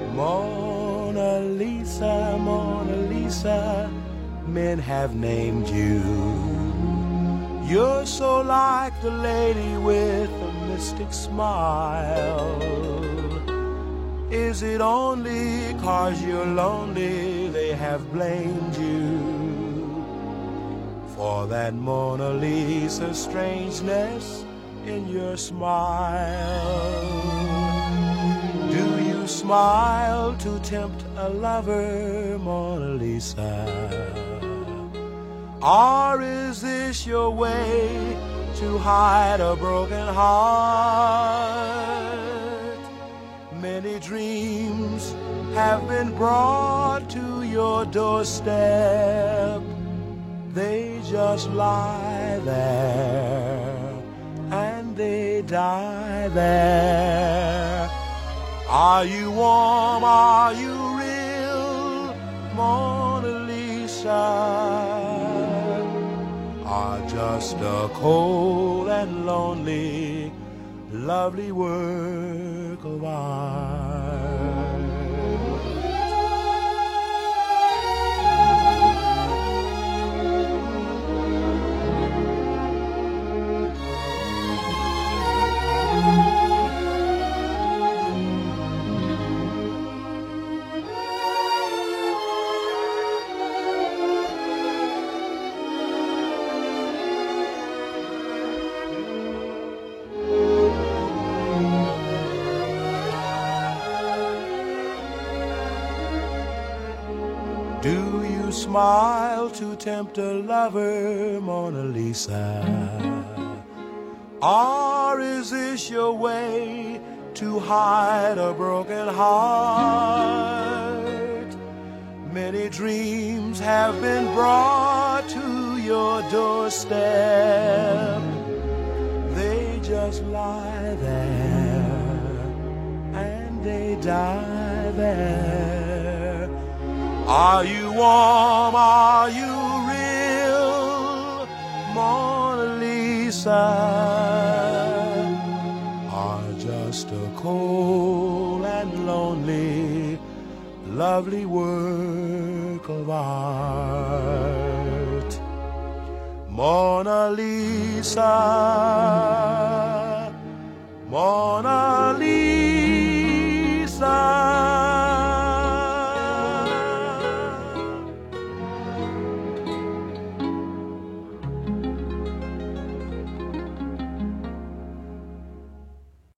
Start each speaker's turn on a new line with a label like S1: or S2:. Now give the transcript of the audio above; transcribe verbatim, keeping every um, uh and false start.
S1: Mona Lisa, Mona Lisa, men have named you. You're so like the lady with the mystic smile. Is it only 'cause you're lonely they have blamed you for that Mona Lisa strangeness in your smile? Do you smile to tempt a lover, Mona Lisa? Or is this your way to hide a broken heart? Many dreams have been brought to your doorstep. They just lie there and they die there. Are you warm? Are you real, Mona Lisa? Or just a cold and lonely, lovely work of art? Do you smile to tempt a lover, Mona Lisa? Or is this your way to hide a broken heart? Many dreams have been brought to your doorstep. They just lie there and they die there. Are you warm? Are you real, Mona Lisa? Or just a cold and lonely, lovely work of art? Mona Lisa, Mona